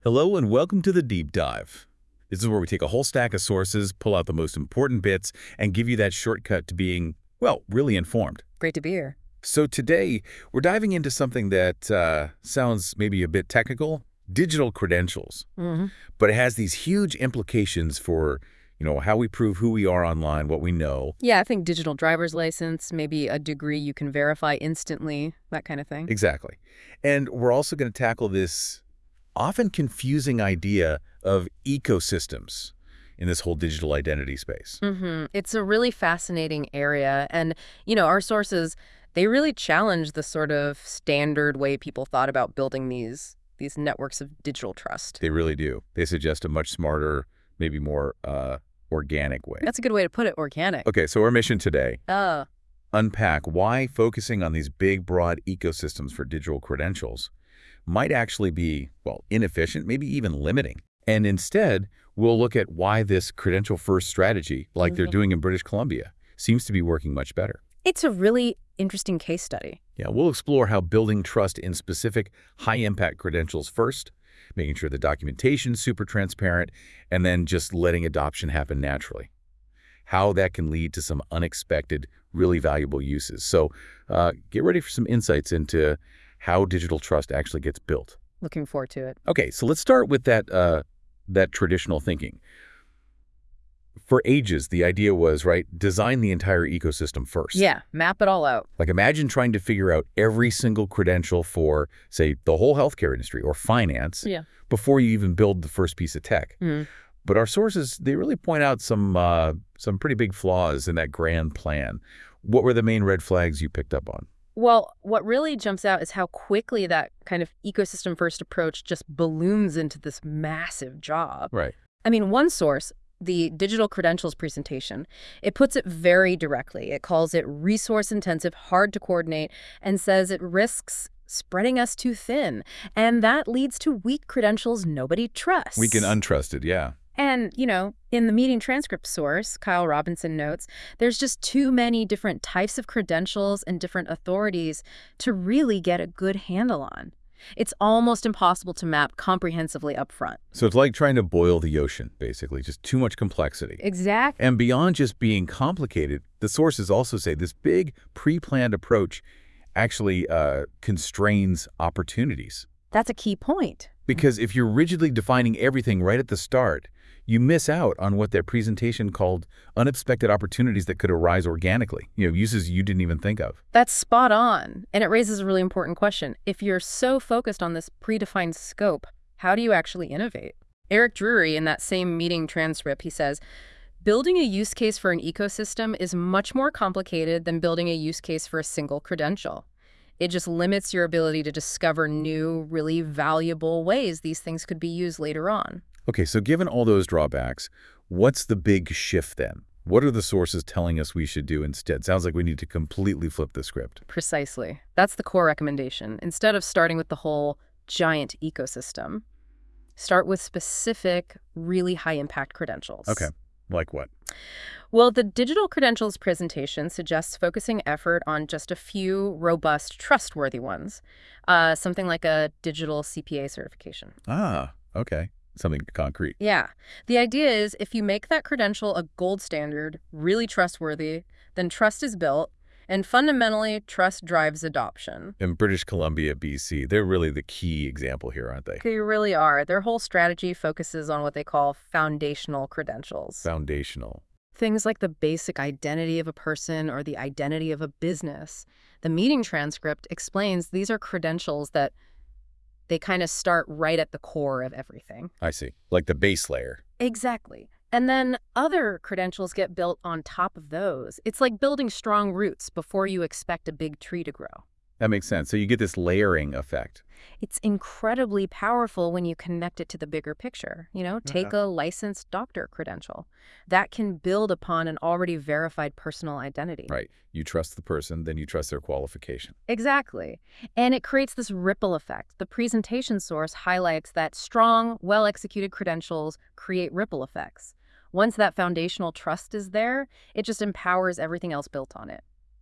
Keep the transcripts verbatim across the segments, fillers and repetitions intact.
Hello and welcome to the Deep Dive. This is where we take a whole stack of sources, pull out the most important bits, and give you that shortcut to being, well, really informed. Great to be here. So today, we're diving into something that uh, sounds maybe a bit technical, digital credentials. Mm-hmm. But it has these huge implications for, you know, how we prove who we are online, what we know. Yeah, I think digital driver's license, maybe a degree you can verify instantly, that kind of thing. Exactly. And we're also going to tackle this often confusing idea of ecosystems in this whole digital identity space. Mm-hmm. It's a really fascinating area. And, you know, our sources, they really challenge the sort of standard way people thought about building these, these networks of digital trust. They really do. They suggest a much smarter, maybe more uh, organic way. That's a good way to put it, organic. Okay, so our mission today, Uh, unpack why focusing on these big, broad ecosystems for digital credentials might actually be, well, inefficient, maybe even limiting. And instead, we'll look at why this credential-first strategy, like they're Mhm. doing in British Columbia, seems to be working much better. it's a really interesting case study. Yeah, we'll explore how building trust in specific high-impact credentials first, making sure the documentation's super transparent, and then just letting adoption happen naturally. How that can lead to some unexpected, really valuable uses. So uh, get ready for some insights into how digital trust actually gets built. Looking forward to it. Okay, so let's start with that uh, that traditional thinking. For ages, the idea was, right, design the entire ecosystem first. Yeah, map it all out. Like imagine trying to figure out every single credential for, say, the whole healthcare industry or finance Yeah. before you even build the first piece of tech. Mm. But our sources, they really point out some uh, some pretty big flaws in that grand plan. What were the main red flags you picked up on? Well, what really jumps out is how quickly that kind of ecosystem-first approach just balloons into this massive job. Right. I mean, one source, the digital credentials presentation, it puts it very directly. It calls it resource-intensive, hard to coordinate, and says it risks spreading us too thin. And that leads to weak credentials nobody trusts. Weak and untrusted, yeah. And, you know, in the meeting transcript source, Kyle Robinson notes, there's just too many different types of credentials and different authorities to really get a good handle on. It's almost impossible to map comprehensively up front. So it's like trying to boil the ocean, basically, just too much complexity. Exactly. And beyond just being complicated, the sources also say this big pre-planned approach actually uh, constrains opportunities. That's a key point. Because if you're rigidly defining everything right at the start, you miss out on what their presentation called unexpected opportunities that could arise organically, you know, uses you didn't even think of. That's spot on. And it raises a really important question. If you're so focused on this predefined scope, how do you actually innovate? Eric Drury, in that same meeting transcript, he says, building a use case for an ecosystem is much more complicated than building a use case for a single credential. It just limits your ability to discover new, really valuable ways these things could be used later on. Okay, so given all those drawbacks, what's the big shift then? What are the sources telling us we should do instead? Sounds like we need to completely flip the script. Precisely. That's the core recommendation. Instead of starting with the whole giant ecosystem, start with specific, really high-impact credentials. Okay, like what? Well, the digital credentials presentation suggests focusing effort on just a few robust, trustworthy ones, uh, something like a digital C P A certification. Ah, okay. Something concrete. Yeah. The idea is if you make that credential a gold standard, really trustworthy, then trust is built, and fundamentally, trust drives adoption. In British Columbia, B C, they're really the key example here, aren't they? They really are. Their whole strategy focuses on what they call foundational credentials. Foundational. Things like the basic identity of a person or the identity of a business. The meeting transcript explains these are credentials that they kind of start right at the core of everything. I see. Like the base layer. Exactly. And then other credentials get built on top of those. It's like building strong roots before you expect a big tree to grow. That makes sense. So you get this layering effect. It's incredibly powerful when you connect it to the bigger picture. You know, take a licensed doctor credential. That can build upon an already verified personal identity. Right. You trust the person, then you trust their qualification. Exactly. And it creates this ripple effect. The presentation source highlights that strong, well-executed credentials create ripple effects. Once that foundational trust is there, it just empowers everything else built on it.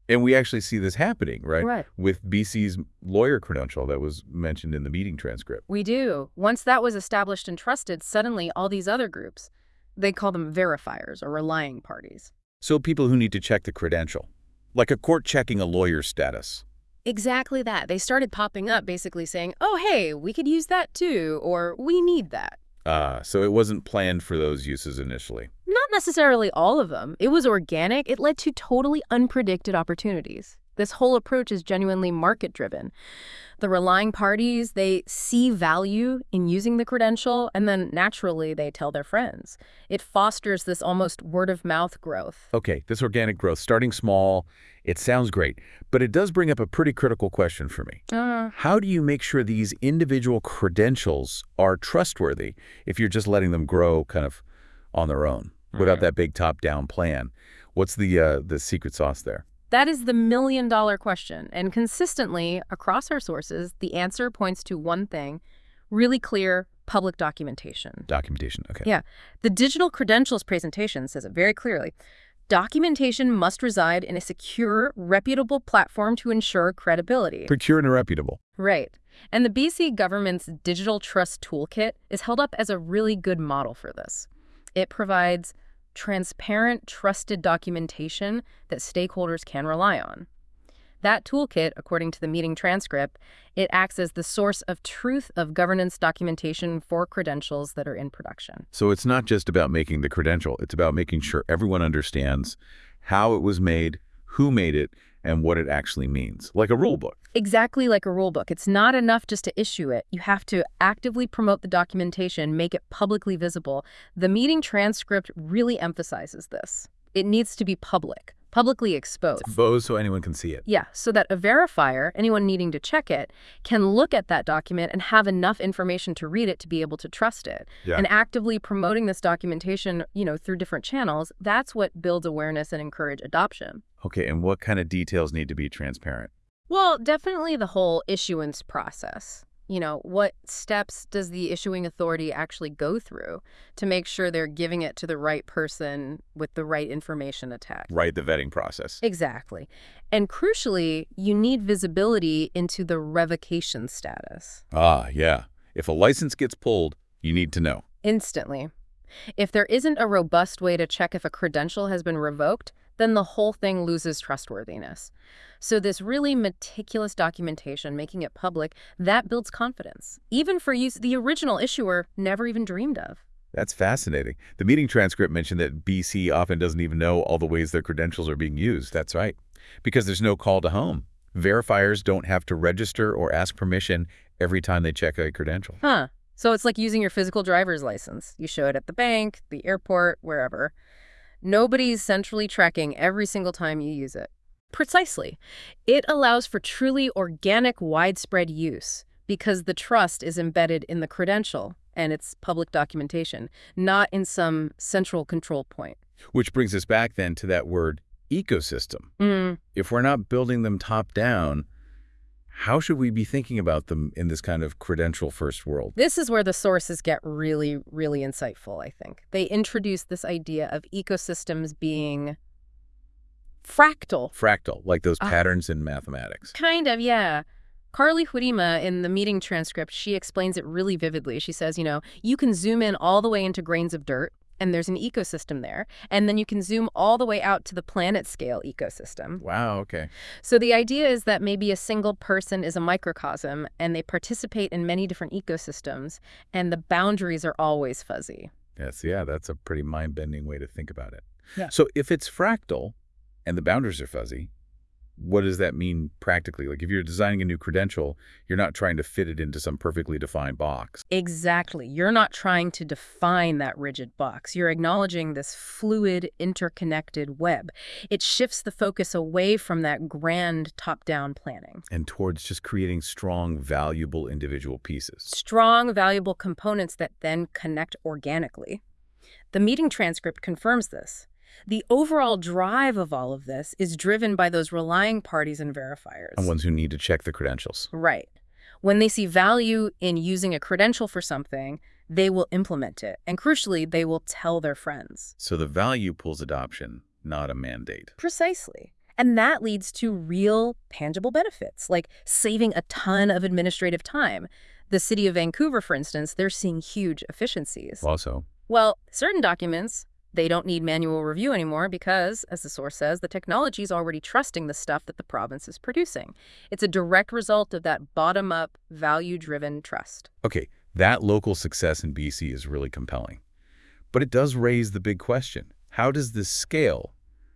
And we actually see this happening, right? Right. With B C's lawyer credential that was mentioned in the meeting transcript. We do. Once that was established and trusted, suddenly all these other groups, they call them verifiers or relying parties. So people who need to check the credential, like a court checking a lawyer's status. Exactly that. They started popping up basically saying, oh, hey, we could use that too, or we need that. Ah, so it wasn't planned for those uses initially. Not necessarily all of them. It was organic. It led to totally unpredicted opportunities. This whole approach is genuinely market-driven. The relying parties, they see value in using the credential, and then naturally they tell their friends. It fosters this almost word-of-mouth growth. Okay, this organic growth, starting small, it sounds great, but it does bring up a pretty critical question for me. Uh, How do you make sure these individual credentials are trustworthy if you're just letting them grow kind of on their own without that big top-down plan? What's the uh, the secret sauce there? That is the million-dollar question. And consistently, across our sources, the answer points to one thing, really clear public documentation. Documentation, okay. Yeah. The digital credentials presentation says it very clearly. Documentation must reside in a secure, reputable platform to ensure credibility. Secure and reputable. Right. And the B C government's Digital Trust Toolkit is held up as a really good model for this. It provides transparent, trusted documentation that stakeholders can rely on. That toolkit, according to the meeting transcript, it acts as the source of truth of governance documentation for credentials that are in production. So it's not just about making the credential. It's about making sure everyone understands how it was made, who made it, and what it actually means, like a rule book. Exactly like a rule book. It's not enough just to issue it. You have to actively promote the documentation, make it publicly visible. The meeting transcript really emphasizes this. It needs to be public, publicly exposed. Exposed so anyone can see it. Yeah, so that a verifier, anyone needing to check it, can look at that document and have enough information to read it to be able to trust it. Yeah. And actively promoting this documentation, you know, through different channels, that's what builds awareness and encourage adoption. Okay, and what kind of details need to be transparent? Well, definitely the whole issuance process. You know, what steps does the issuing authority actually go through to make sure they're giving it to the right person with the right information attached? Right, the vetting process. Exactly. And crucially, you need visibility into the revocation status. Ah, yeah. If a license gets pulled, you need to know. Instantly. If there isn't a robust way to check if a credential has been revoked, then the whole thing loses trustworthiness. So this really meticulous documentation, making it public, that builds confidence, even for use the original issuer never even dreamed of. That's fascinating. The meeting transcript mentioned that B C often doesn't even know all the ways their credentials are being used. That's right. Because there's no call to home. Verifiers don't have to register or ask permission every time they check a credential. Huh. So it's like using your physical driver's license. You show it at the bank, the airport, wherever. Nobody's centrally tracking every single time you use it. Precisely. It allows for truly organic, widespread use because the trust is embedded in the credential and its public documentation, not in some central control point. Which brings us back then to that word ecosystem. Mm. If we're not building them top down, how should we be thinking about them in this kind of credential-first world? This is where the sources get really, really insightful, I think. They introduce this idea of ecosystems being fractal. Fractal, like those Ah. patterns in mathematics. Kind of, yeah. Carly Hurima, in the meeting transcript, she explains it really vividly. She says, you know, you can zoom in all the way into grains of dirt, and there's an ecosystem there. And then you can zoom all the way out to the planet scale ecosystem. Wow, okay. So the idea is that maybe a single person is a microcosm, and they participate in many different ecosystems, and the boundaries are always fuzzy. Yes, yeah, that's a pretty mind-bending way to think about it. Yeah. So if it's fractal and the boundaries are fuzzy, what does that mean practically? Like if you're designing a new credential, you're not trying to fit it into some perfectly defined box. Exactly. You're not trying to define that rigid box. You're acknowledging this fluid, interconnected web. It shifts the focus away from that grand top-down planning. And towards just creating strong, valuable individual pieces. Strong, valuable components that then connect organically. The meeting transcript confirms this. The overall drive of all of this is driven by those relying parties and verifiers. And ones who need to check the credentials. Right. When they see value in using a credential for something, they will implement it. And crucially, they will tell their friends. So the value pulls adoption, not a mandate. Precisely. And that leads to real, tangible benefits, like saving a ton of administrative time. The city of Vancouver, for instance, they're seeing huge efficiencies. Also, Well, certain documents, they don't need manual review anymore because, as the source says, the technology is already trusting the stuff that the province is producing. It's a direct result of that bottom-up, value-driven trust. okay, that local success in B C is really compelling. But it does raise the big question. How does this scale?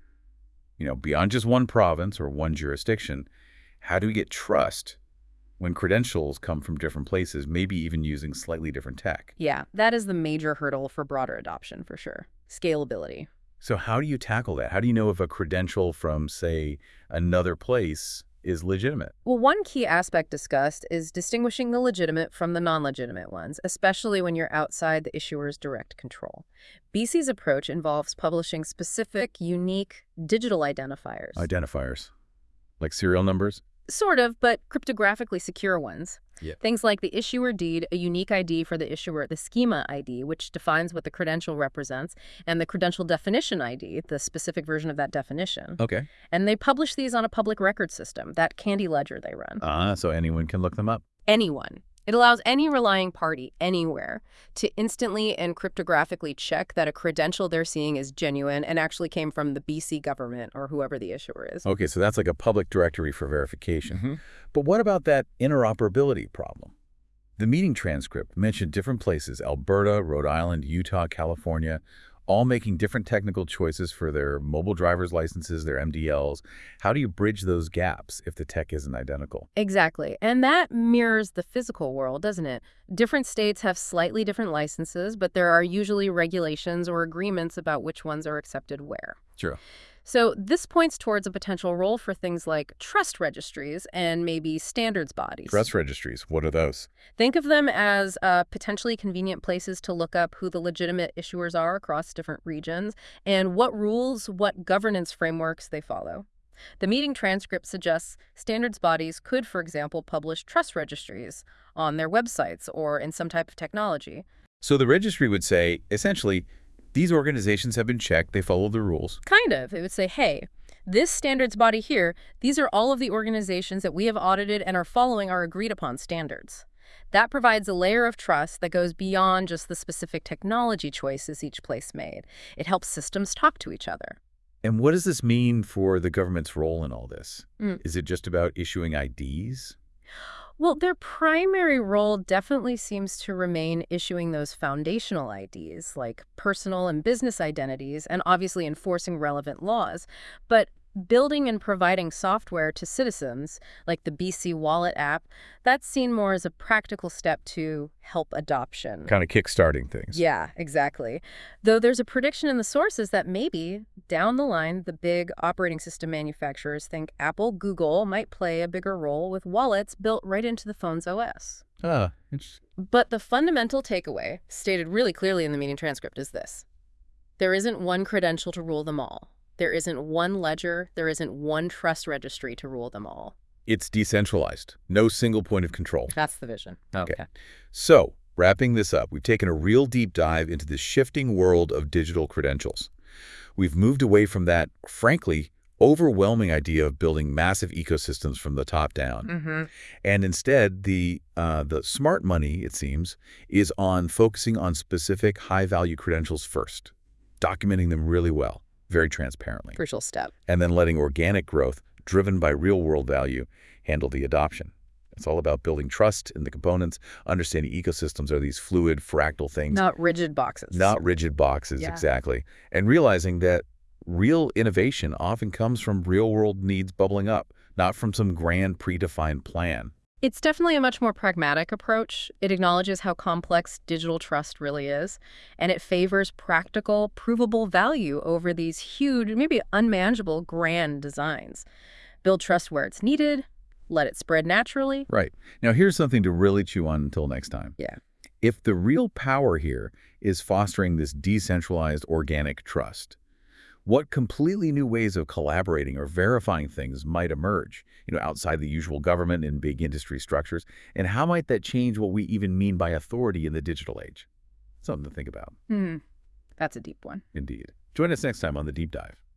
You know, beyond just one province or one jurisdiction, how do we get trust when credentials come from different places, maybe even using slightly different tech? Yeah, that is the major hurdle for broader adoption, for sure. Scalability. So how do you tackle that? How do you know if a credential from, say, another place is legitimate? Well, one key aspect discussed is distinguishing the legitimate from the non-legitimate ones, especially when you're outside the issuer's direct control. B C's approach involves publishing specific, unique digital identifiers. Identifiers, like serial numbers? Sort of, but cryptographically secure ones. Yeah. Things like the issuer deed, a unique I D for the issuer, the schema I D, which defines what the credential represents, and the credential definition I D, the specific version of that definition. Okay. And they publish these on a public record system, that Candy Ledger they run. Ah, so anyone can look them up. Anyone. It allows any relying party anywhere to instantly and cryptographically check that a credential they're seeing is genuine and actually came from the B C government or whoever the issuer is. Okay, so that's like a public directory for verification. Mm-hmm. But what about that interoperability problem? The meeting transcript mentioned different places, Alberta, Rhode Island, Utah, California, all making different technical choices for their mobile driver's licenses, their M D Ls. How do you bridge those gaps if the tech isn't identical? Exactly. And that mirrors the physical world, doesn't it? Different states have slightly different licenses, but there are usually regulations or agreements about which ones are accepted where. True. So this points towards a potential role for things like trust registries and maybe standards bodies. Trust registries, what are those? Think of them as uh, potentially convenient places to look up who the legitimate issuers are across different regions and what rules, what governance frameworks they follow. The meeting transcript suggests standards bodies could, for example, publish trust registries on their websites or in some type of technology. So the registry would say, essentially, these organizations have been checked, they follow the rules. Kind of. It would say, hey, this standards body here, these are all of the organizations that we have audited and are following our agreed upon standards. That provides a layer of trust that goes beyond just the specific technology choices each place made. It helps systems talk to each other. And what does this mean for the government's role in all this? Mm. Is it just about issuing I Ds? Well, their primary role definitely seems to remain issuing those foundational I Ds, like personal and business identities, and obviously enforcing relevant laws. But building and providing software to citizens, like the B C Wallet app, that's seen more as a practical step to help adoption. Kind of kickstarting things. Yeah, exactly. Though there's a prediction in the sources that maybe, down the line, the big operating system manufacturers think Apple, Google might play a bigger role with wallets built right into the phone's O S. Ah, interesting. But the fundamental takeaway, stated really clearly in the meeting transcript, is this. There isn't one credential to rule them all. There isn't one ledger, there isn't one trust registry to rule them all. It's decentralized. No single point of control. That's the vision. Okay. okay. So, wrapping this up, we've taken a real deep dive into the shifting world of digital credentials. We've moved away from that, frankly, overwhelming idea of building massive ecosystems from the top down. Mm-hmm. And instead, the uh, the smart money, it seems, is on focusing on specific high-value credentials first, documenting them really well, very transparently. Crucial step. And then letting organic growth, driven by real-world value, handle the adoption. It's all about building trust in the components, understanding ecosystems are these fluid, fractal things. Not rigid boxes. Not rigid boxes, yeah. exactly. And realizing that real innovation often comes from real-world needs bubbling up, not from some grand predefined plan. It's definitely a much more pragmatic approach. It acknowledges how complex digital trust really is, and it favors practical, provable value over these huge, maybe unmanageable, grand designs. Build trust where it's needed, let it spread naturally. Right. Now, here's something to really chew on until next time. Yeah. If the real power here is fostering this decentralized organic trust, what completely new ways of collaborating or verifying things might emerge, you know, outside the usual government and big industry structures, and how might that change what we even mean by authority in the digital age? Something to think about. Hmm. That's a deep one. Indeed. Join us next time on The Deep Dive.